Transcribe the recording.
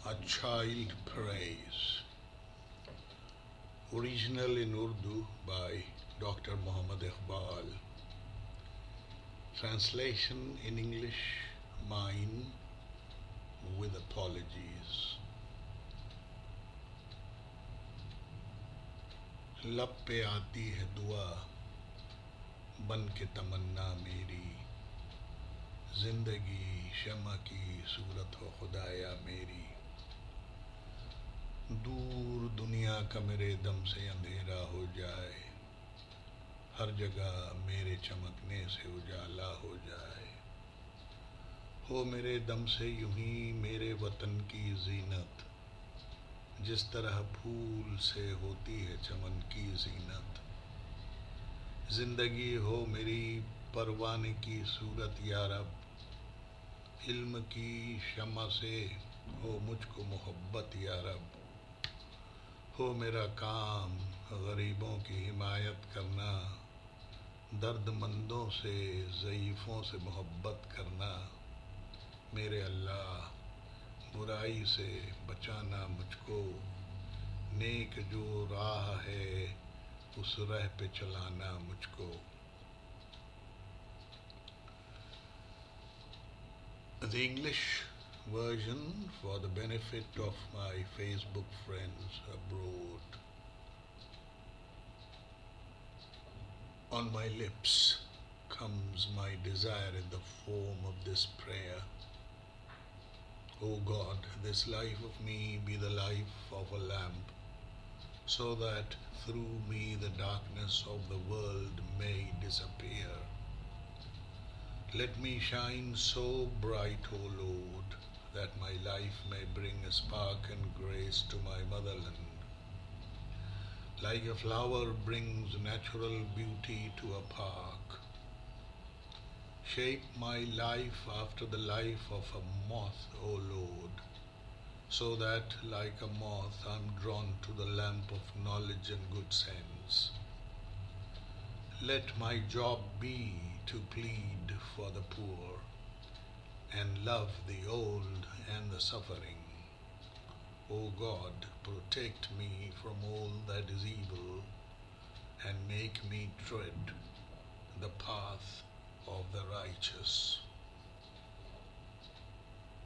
A Child Prays. Original in Urdu by Dr. Muhammad Iqbal. Translation in English, mine with apologies. लब पे आती है दुआ बन के तमन्ना मेरी, जिंदगी शमा की सूरत हो खुदाया मेरी। दूर दुनिया का मेरे दम से अंधेरा हो जाए, हर जगह मेरे चमकने से उजाला हो जाए। हो मेरे दम से यूं ही मेरे वतन की जीनत, जिस तरह फूल से होती है चमन की जीनत। जिंदगी हो मेरी परवाने की सूरत या रब, इल्म की शमा से हो मुझको मोहब्बत या रब। हो मेरा काम गरीबों की हिमायत करना, दर्दमंदों से ज़ईफ़ों से मोहब्बत करना। मेरे अल्लाह बुराई से बचाना मुझको, नेक जो राह है उस राह पे चलाना मुझको। The English version for the benefit of my Facebook friends abroad. On my lips comes my desire in the form of this prayer. O God, this life of me be the life of a lamp, so that through me the darkness of the world may disappear. Let me shine so bright, O Lord, that my life may bring a spark and grace to my motherland. Like a flower brings natural beauty to a park, shape my life after the life of a moth, O Lord, so that like a moth I'm drawn to the lamp of knowledge and good sense. Let my job be to plead for the poor and love the old and the suffering. O God, protect me from all that is evil and make me tread the path of the righteous.